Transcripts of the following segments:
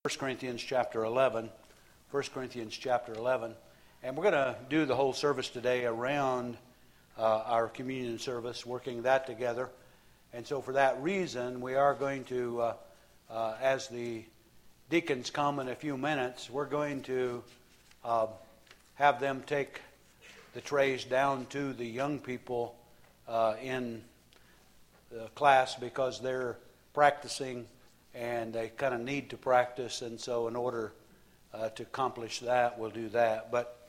1 Corinthians chapter 11. 1 Corinthians chapter 11. And we're going to do the whole service today around our communion service, working that together. And so for that reason, we are going to, as the deacons come in a few minutes, we're going to have them take the trays down to the young people in the class because they're practicing and they kind of need to practice. And so in order to accomplish that, we'll do that. But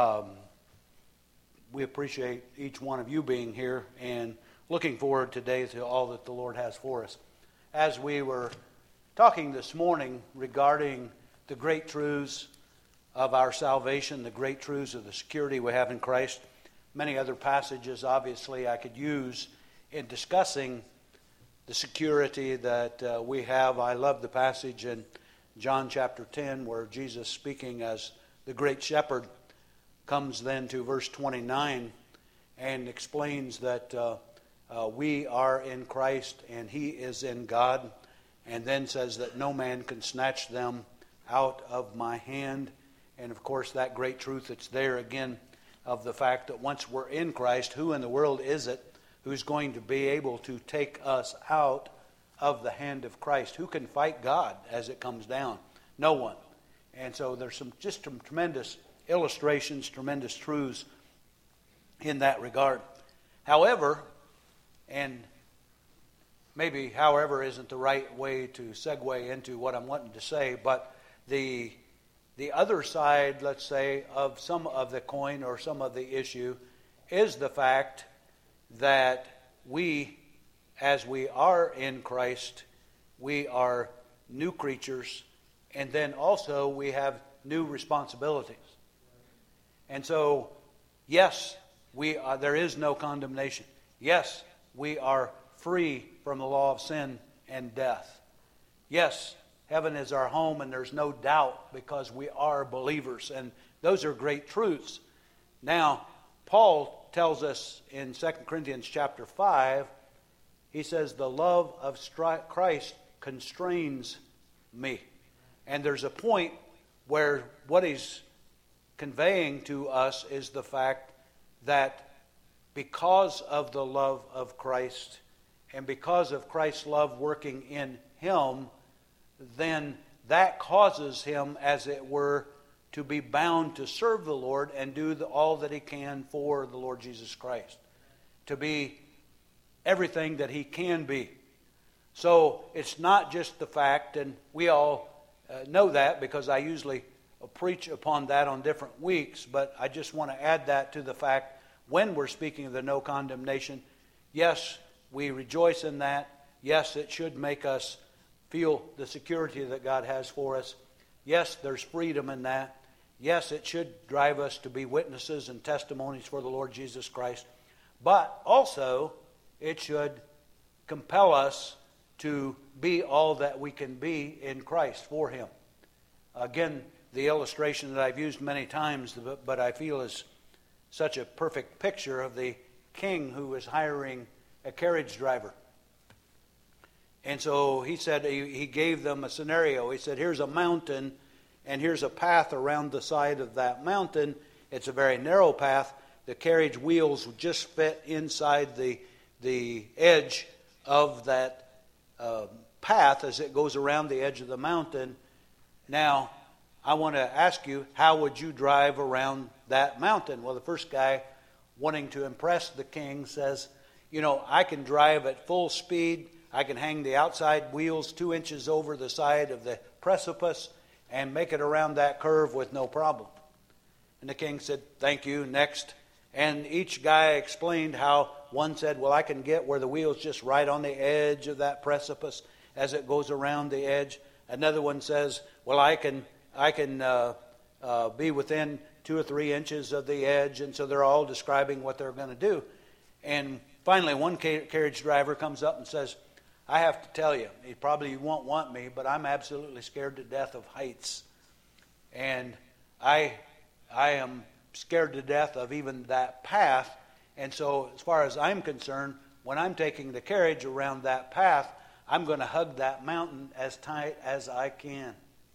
we appreciate each one of you being here and looking forward today to all that the Lord has for us. As we were talking this morning regarding the great truths of our salvation, the great truths of the security we have in Christ, many other passages obviously I could use in discussing the security that we have. I love the passage in John chapter 10 where Jesus, speaking as the great shepherd, comes then to verse 29 and explains that we are in Christ and He is in God, and then says that no man can snatch them out of my hand. And of course that great truth that's there again of the fact that once we're in Christ, who in the world is it who's going to be able to take us out of the hand of Christ? Who can fight God as it comes down? No one. And so there's some tremendous illustrations, tremendous truths in that regard. However, and maybe however isn't the right way to segue into what I'm wanting to say, but the other side, let's say, of some of the coin or some of the issue is the fact that we, as we are in Christ, we are new creatures, and then also we have new responsibilities. And so, yes, there is no condemnation. Yes, we are free from the law of sin and death. Yes, heaven is our home, and there's no doubt because we are believers, and those are great truths. Now, Paul tells us in 2 Corinthians chapter 5, he says, the love of Christ constrains me. And there's a point where what he's conveying to us is the fact that because of the love of Christ and because of Christ's love working in him, then that causes him, as it were, to be bound to serve the Lord and do all that he can for the Lord Jesus Christ. To be everything that he can be. So it's not just the fact, and we all know that because I usually preach upon that on different weeks, but I just want to add that to the fact when we're speaking of the no condemnation, yes, we rejoice in that. Yes, it should make us feel the security that God has for us. Yes, there's freedom in that. Yes, it should drive us to be witnesses and testimonies for the Lord Jesus Christ. But also, it should compel us to be all that we can be in Christ for Him. Again, the illustration that I've used many times, but I feel is such a perfect picture of the king who was hiring a carriage driver. And so he said, he gave them a scenario. He said, here's a mountain, and here's a path around the side of that mountain. It's a very narrow path. The carriage wheels would just fit inside the edge of that path as it goes around the edge of the mountain. Now, I want to ask you, how would you drive around that mountain? Well, the first guy, wanting to impress the king, says, I can drive at full speed. I can hang the outside wheels 2 inches over the side of the precipice and make it around that curve with no problem. And the king said, thank you, next. And each guy explained how one said, well, I can get where the wheel's just right on the edge of that precipice as it goes around the edge. Another one says, well, I can be within 2 or 3 inches of the edge. And so they're all describing what they're going to do. And finally, one carriage driver comes up and says, I have to tell you, you probably won't want me, but I'm absolutely scared to death of heights. And I am scared to death of even that path. And so as far as I'm concerned, when I'm taking the carriage around that path, I'm going to hug that mountain as tight as I can.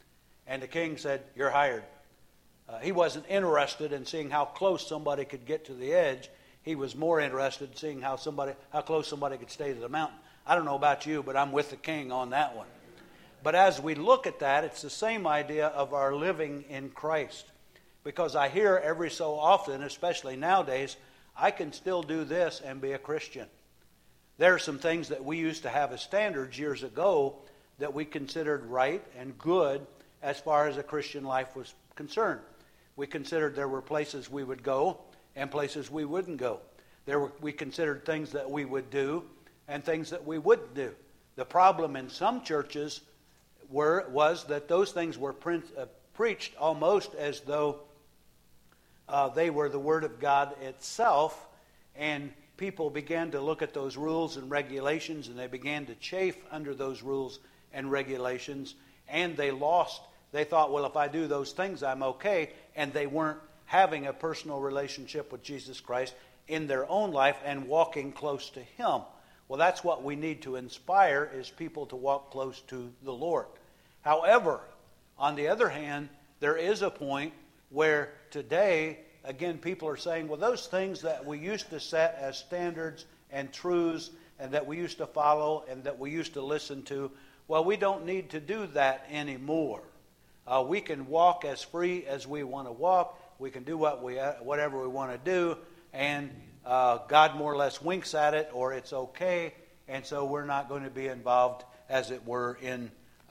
And the king said, "You're hired." He wasn't interested in seeing how close somebody could get to the edge. He was more interested in seeing how close somebody could stay to the mountain. I don't know about you, but I'm with the king on that one. But as we look at that, it's the same idea of our living in Christ. Because I hear every so often, especially nowadays, I can still do this and be a Christian. There are some things that we used to have as standards years ago that we considered right and good as far as a Christian life was concerned. We considered there were places we would go and places we wouldn't go. We considered things that we would do and things that we wouldn't do. The problem in some churches was that those things were preached almost as though they were the Word of God itself, and people began to look at those rules and regulations, and they began to chafe under those rules and regulations, and they thought, well, if I do those things, I'm okay, and they weren't having a personal relationship with Jesus Christ in their own life and walking close to Him. Well, that's what we need to inspire, is people to walk close to the Lord. However, on the other hand, there is a point where today, again, people are saying, well, those things that we used to set as standards and truths and that we used to follow and that we used to listen to, well, we don't need to do that anymore. We can walk as free as we want to walk. We can do whatever we want to do, and God more or less winks at it, or it's okay, and so we're not going to be involved, as it were, in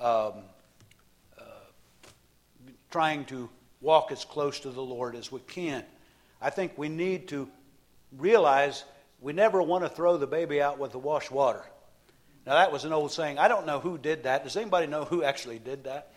trying to walk as close to the Lord as we can. I think we need to realize we never want to throw the baby out with the wash water. Now, that was an old saying. I don't know who did that. Does anybody know who actually did that?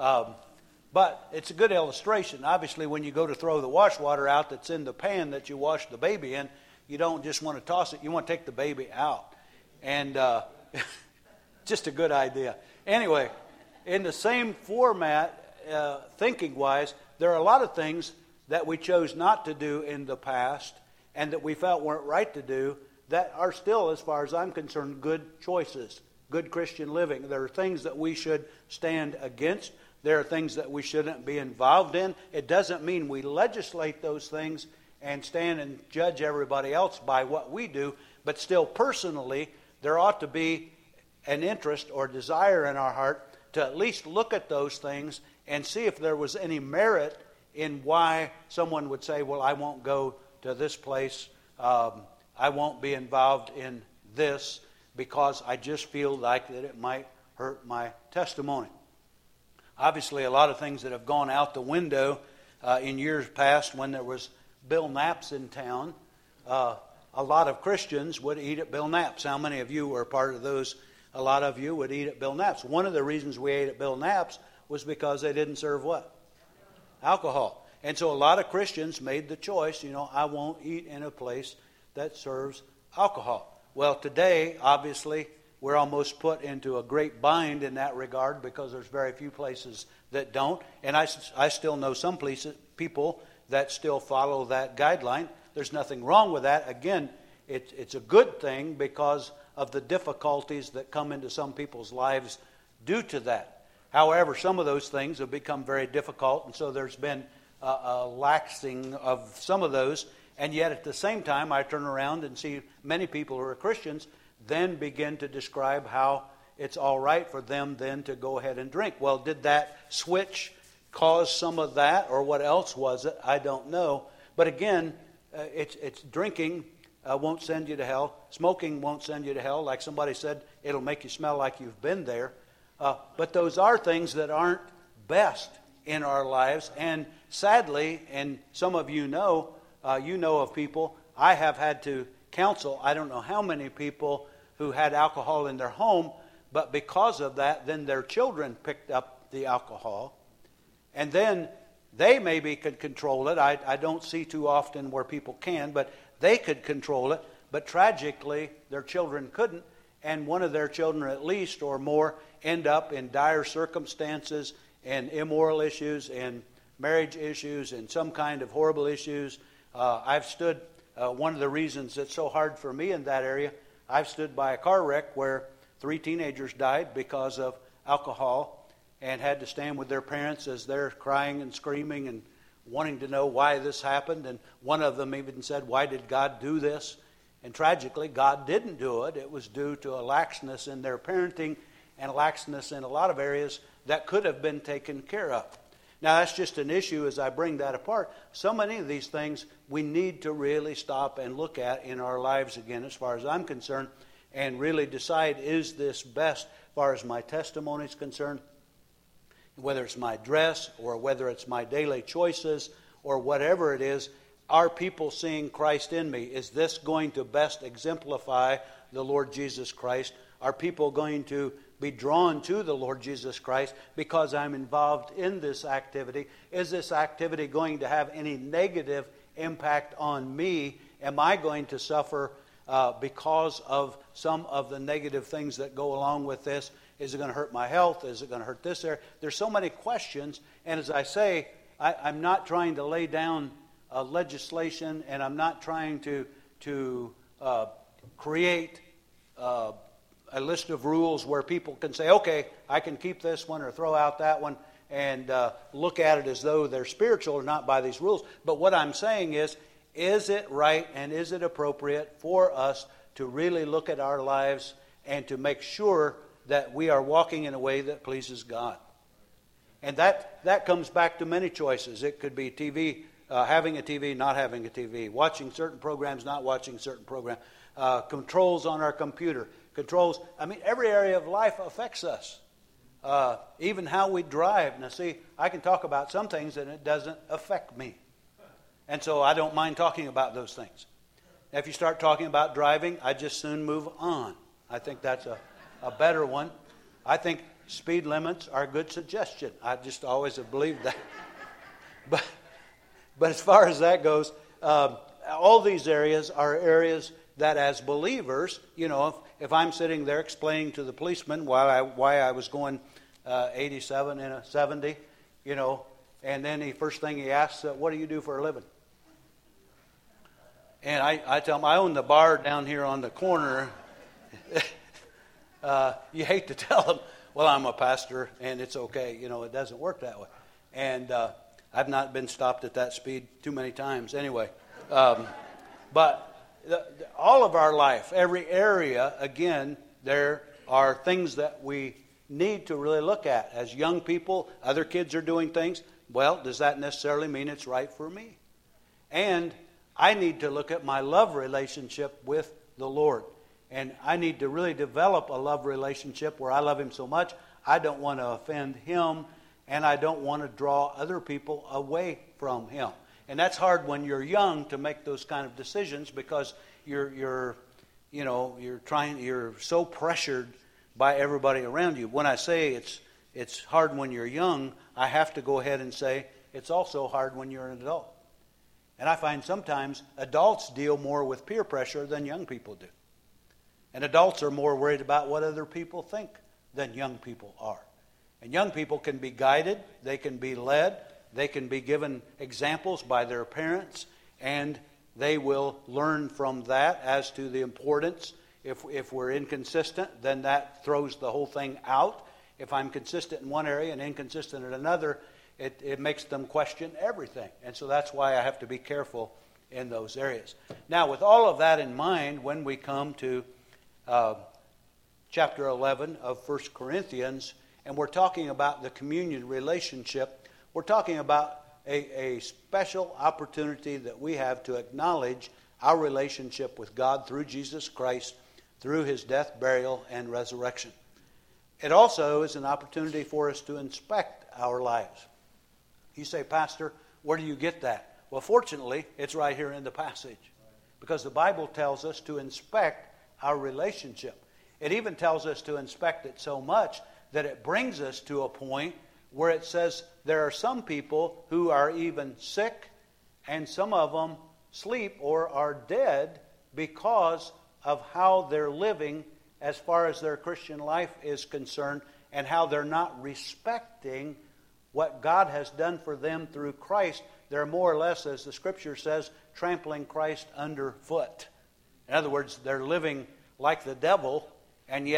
But it's a good illustration. Obviously, when you go to throw the wash water out that's in the pan that you wash the baby in, you don't just want to toss it. You want to take the baby out. And just a good idea. Anyway, in the same format, thinking-wise, there are a lot of things that we chose not to do in the past and that we felt weren't right to do that are still, as far as I'm concerned, good choices, good Christian living. There are things that we should stand against. There are things that we shouldn't be involved in. It doesn't mean we legislate those things and stand and judge everybody else by what we do, but still personally, there ought to be an interest or desire in our heart to at least look at those things and see if there was any merit in why someone would say, well, I won't go to this place, I won't be involved in this because I just feel like that it might hurt my testimony. Obviously, a lot of things that have gone out the window in years past when there was Bill Knapp's in town. A lot of Christians would eat at Bill Knapp's. How many of you were part of those? A lot of you would eat at Bill Knapp's. One of the reasons we ate at Bill Knapp's was because they didn't serve what? Alcohol. And so a lot of Christians made the choice, I won't eat in a place that serves alcohol. Well, today, obviously, we're almost put into a great bind in that regard because there's very few places that don't. And I still know some people that still follow that guideline. There's nothing wrong with that. Again, it's a good thing because of the difficulties that come into some people's lives due to that. However, some of those things have become very difficult, and so there's been a laxing of some of those. And yet at the same time, I turn around and see many people who are Christians then begin to describe how it's all right for them then to go ahead and drink. Well, did that switch cause some of that, or what else was it? I don't know. But again, it's drinking won't send you to hell. Smoking won't send you to hell. Like somebody said, it'll make you smell like you've been there. But those are things that aren't best in our lives. And sadly, and some of you know of people, I have had to counsel, I don't know how many people who had alcohol in their home, but because of that, then their children picked up the alcohol. And then they maybe could control it. I don't see too often where people can, but they could control it. But tragically, their children couldn't. And one of their children, at least or more, end up in dire circumstances and immoral issues and marriage issues and some kind of horrible issues. I've stood, one of the reasons it's so hard for me in that area, I've stood by a car wreck where 3 teenagers died because of alcohol. and had to stand with their parents as they're crying and screaming and wanting to know why this happened. And one of them even said, "Why did God do this?" And tragically, God didn't do it. It was due to a laxness in their parenting and a laxness in a lot of areas that could have been taken care of. Now, that's just an issue as I bring that apart. So many of these things we need to really stop and look at in our lives again, as far as I'm concerned, and really decide, is this best as far as my testimony is concerned? Whether it's my dress or whether it's my daily choices or whatever it is, are people seeing Christ in me? Is this going to best exemplify the Lord Jesus Christ? Are people going to be drawn to the Lord Jesus Christ because I'm involved in this activity? Is this activity going to have any negative impact on me? Am I going to suffer because of some of the negative things that go along with this? Is it going to hurt my health? Is it going to hurt this area? There's so many questions, and as I say, I'm not trying to lay down legislation, and I'm not trying to create a list of rules where people can say, okay, I can keep this one or throw out that one, and look at it as though they're spiritual or not by these rules. But what I'm saying is it right and is it appropriate for us to really look at our lives and to make sure that we are walking in a way that pleases God? And that comes back to many choices. It could be TV, having a TV, not having a TV, watching certain programs, not watching certain programs, controls on our computer, controls. I mean, every area of life affects us. Even how we drive. Now, see, I can talk about some things and it doesn't affect me. And so I don't mind talking about those things. Now, if you start talking about driving, I just soon move on. I think that's a better one. I think speed limits are a good suggestion. I just always have believed that. But as far as that goes, all these areas are areas that as believers, you know, if I'm sitting there explaining to the policeman why I was going 87 in a 70, you know, and then the first thing he asks, what do you do for a living? And I tell him, I own the bar down here on the corner. You hate to tell them, well, I'm a pastor, and it's okay. You know, it doesn't work that way. And I've not been stopped at that speed too many times anyway. But all of our life, every area, again, there are things that we need to really look at. As young people, other kids are doing things. Well, does that necessarily mean it's right for me? And I need to look at my love relationship with the Lord. And I need to really develop a love relationship where I love Him so much, I don't want to offend Him, and I don't want to draw other people away from Him. And that's hard when you're young to make those kind of decisions because you're so pressured by everybody around you. When I say it's hard when you're young, I have to go ahead and say it's also hard when you're an adult. And I find sometimes adults deal more with peer pressure than young people do. And adults are more worried about what other people think than young people are. And young people can be guided, they can be led, they can be given examples by their parents, and they will learn from that as to the importance. If we're inconsistent, then that throws the whole thing out. If I'm consistent in one area and inconsistent in another, it makes them question everything. And so that's why I have to be careful in those areas. Now, with all of that in mind, when we come to chapter 11 of 1 Corinthians, and we're talking about the communion relationship, we're talking about a special opportunity that we have to acknowledge our relationship with God through Jesus Christ, through His death, burial, and resurrection. It also is an opportunity for us to inspect our lives. You say, Pastor, where do you get that? Well, fortunately, it's right here in the passage. Because the Bible tells us to inspect our relationship. It even tells us to inspect it so much that it brings us to a point where it says there are some people who are even sick and some of them sleep or are dead because of how they're living as far as their Christian life is concerned and how they're not respecting what God has done for them through Christ. They're more or less, as the Scripture says, trampling Christ underfoot. In other words, they're living like the devil and yet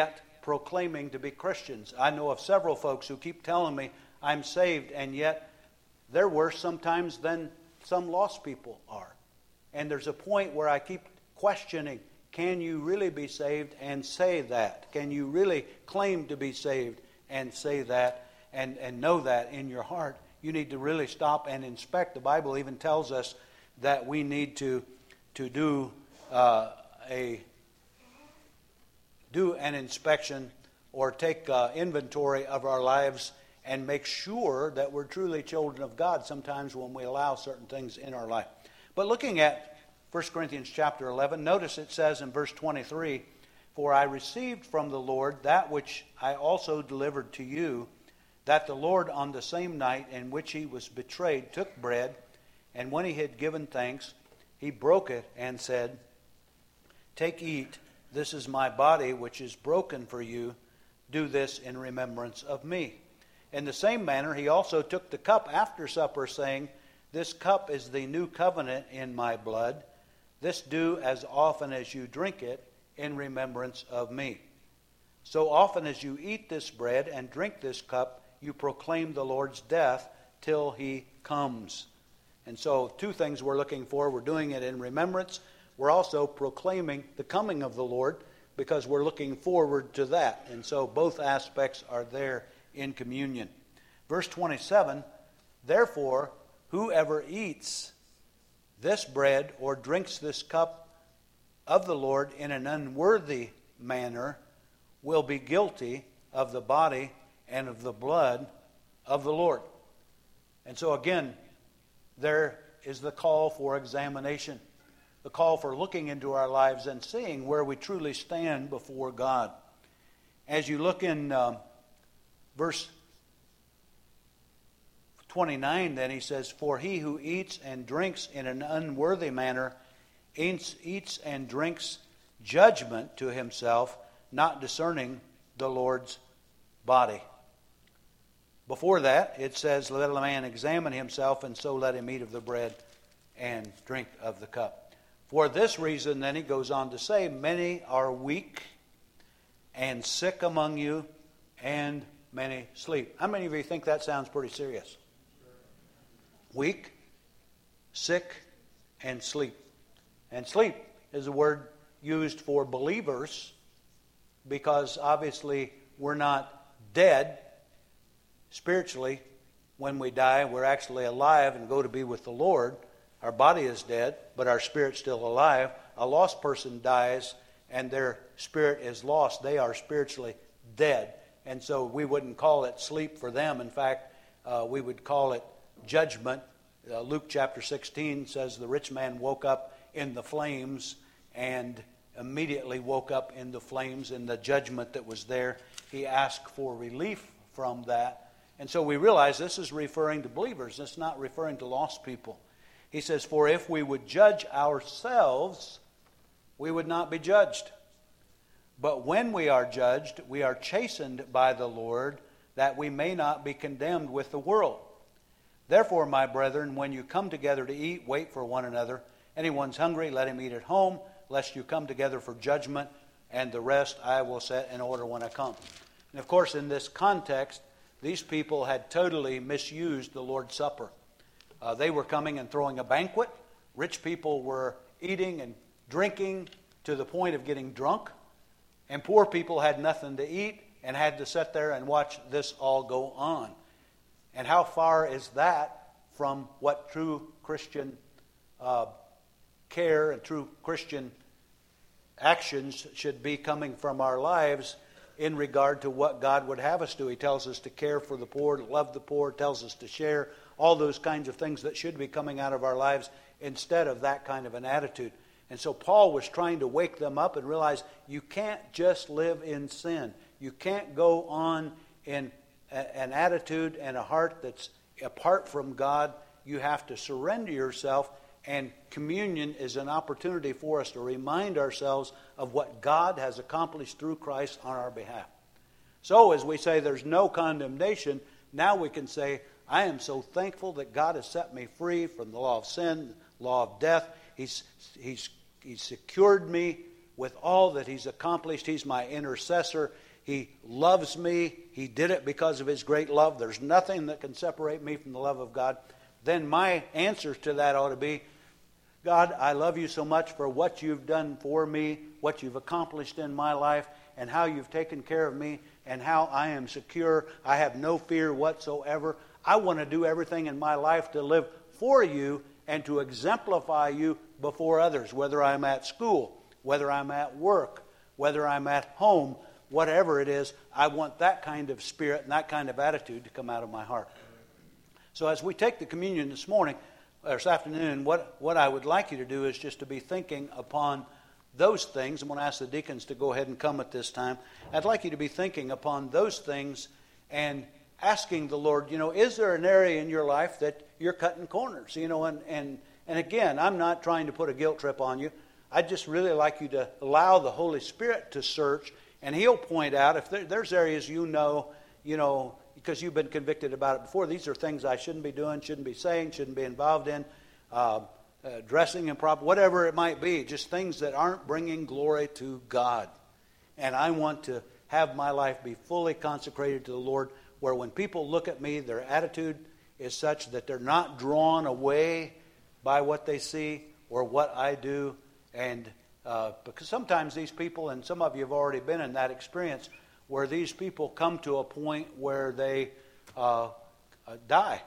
proclaiming to be Christians. I know of several folks who keep telling me I'm saved, and yet they're worse sometimes than some lost people are. And there's a point where I keep questioning, can you really be saved and say that? Can you really claim to be saved and say that and know that in your heart? You need to really stop and inspect. The Bible even tells us that we need to do an inspection or take inventory of our lives and make sure that we're truly children of God sometimes when we allow certain things in our life. But looking at 1 Corinthians chapter 11, notice it says in verse 23, "For I received from the Lord that which I also delivered to you, that the Lord on the same night in which he was betrayed took bread, and when he had given thanks, he broke it and said, 'Take, eat, this is my body which is broken for you. Do this in remembrance of me.' In the same manner he also took the cup after supper, saying, 'This cup is the new covenant in my blood. This do as often as you drink it in remembrance of me. So often as you eat this bread and drink this cup, you proclaim the Lord's death till he comes.'" And so two things we're looking for. We're doing it in remembrance. We're also proclaiming the coming of the Lord because we're looking forward to that. And so both aspects are there in communion. Verse 27, "Therefore, whoever eats this bread or drinks this cup of the Lord in an unworthy manner will be guilty of the body and of the blood of the Lord." And so again, there is the call for examination, the call for looking into our lives and seeing where we truly stand before God. As you look in verse 29, then he says, "For he who eats and drinks in an unworthy manner eats and drinks judgment to himself, not discerning the Lord's body." Before that, it says, "Let a man examine himself, and so let him eat of the bread and drink of the cup." For this reason, then he goes on to say, "Many are weak and sick among you, and many sleep." How many of you think that sounds pretty serious? Weak, sick, and sleep. And sleep is a word used for believers because obviously we're not dead spiritually. When we die, we're actually alive and go to be with the Lord. Our body is dead, but our spirit's still alive. A lost person dies and their spirit is lost. They are spiritually dead. And so we wouldn't call it sleep for them. In fact, we would call it judgment. Luke chapter 16 says the rich man woke up in the flames and immediately woke up in the flames in the judgment that was there. He asked for relief from that. And so we realize this is referring to believers. It's not referring to lost people. He says, "For if we would judge ourselves, we would not be judged. But when we are judged, we are chastened by the Lord, that we may not be condemned with the world. Therefore, my brethren, when you come together to eat, wait for one another. Anyone's hungry, let him eat at home, lest you come together for judgment, and the rest I will set in order when I come." And of course, in this context, these people had totally misused the Lord's Supper. They were coming and throwing a banquet. Rich people were eating and drinking to the point of getting drunk. And poor people had nothing to eat and had to sit there and watch this all go on. And how far is that from what true Christian care and true Christian actions should be coming from our lives in regard to what God would have us do? He tells us to care for the poor, to love the poor, tells us to share, all those kinds of things that should be coming out of our lives instead of that kind of an attitude. And so Paul was trying to wake them up and realize you can't just live in sin. You can't go on in an attitude and a heart that's apart from God. You have to surrender yourself, and communion is an opportunity for us to remind ourselves of what God has accomplished through Christ on our behalf. So as we say there's no condemnation, now we can say, I am so thankful that God has set me free from the law of sin, law of death. He's secured me with all that He's accomplished. He's my intercessor. He loves me. He did it because of His great love. There's nothing that can separate me from the love of God. Then my answer to that ought to be, God, I love you so much for what you've done for me, what you've accomplished in my life, and how you've taken care of me, and how I am secure. I have no fear whatsoever. I want to do everything in my life to live for you and to exemplify you before others, whether I'm at school, whether I'm at work, whether I'm at home, whatever it is. I want that kind of spirit and that kind of attitude to come out of my heart. So as we take the communion this afternoon, what I would like you to do is just to be thinking upon those things. I'm going to ask the deacons to go ahead and come at this time. I'd like you to be thinking upon those things and asking the Lord, is there an area in your life that you're cutting corners? And again, I'm not trying to put a guilt trip on you. I'd just really like you to allow the Holy Spirit to search, and He'll point out if there's areas because you've been convicted about it before. These are things I shouldn't be doing, shouldn't be saying, shouldn't be involved in, dressing improper, whatever it might be, just things that aren't bringing glory to God. And I want to have my life be fully consecrated to the Lord, where when people look at me, their attitude is such that they're not drawn away by what they see or what I do. And because sometimes these people, and some of you have already been in that experience, where these people come to a point where they die.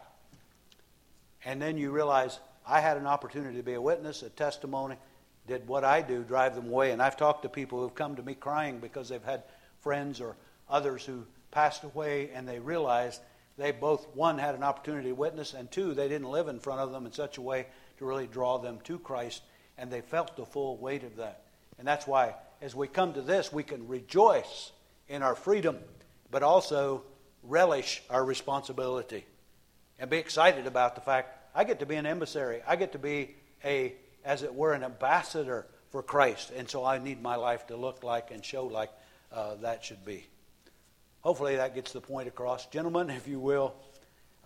And then you realize, I had an opportunity to be a witness, a testimony. Did what I do drive them away? And I've talked to people who've come to me crying because they've had friends or others who passed away, and they realized they both, one, had an opportunity to witness, and two, they didn't live in front of them in such a way to really draw them to Christ, and they felt the full weight of that. And that's why, as we come to this, we can rejoice in our freedom, but also relish our responsibility and be excited about the fact I get to be an emissary. I get to be as it were, an ambassador for Christ. And so I need my life to look like and show like that should be. Hopefully that gets the point across. Gentlemen, if you will,